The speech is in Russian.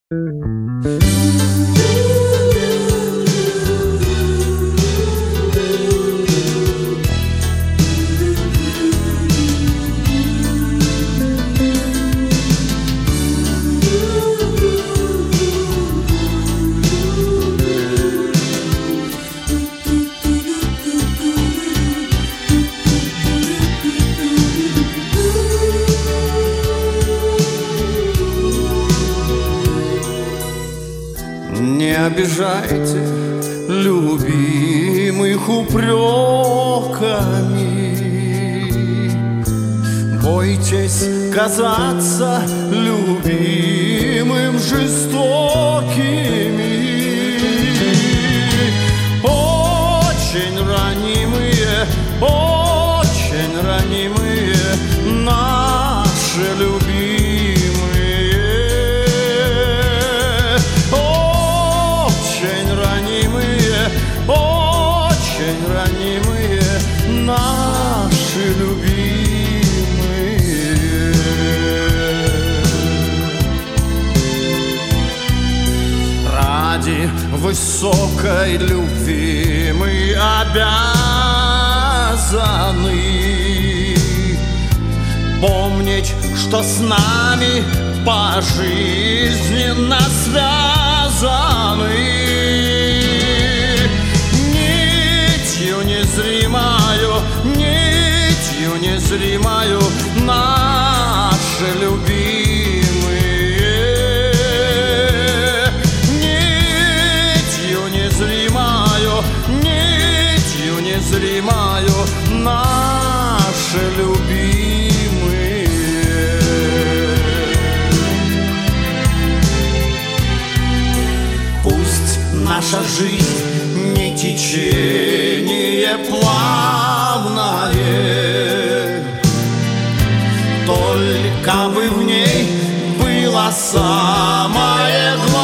Не обижайте любимых упреками, бойтесь казаться любимым жестокими. Очень ранимые наши любимые. Очень ранимые наши любимые. Ради высокой любви мы обязаны помнить, что с нами пожизненно связаны. Нитью незримою наши любимые. Нитью незримою наши любимые. Пусть наша жизнь не течение плавное, только бы в ней было самое главное.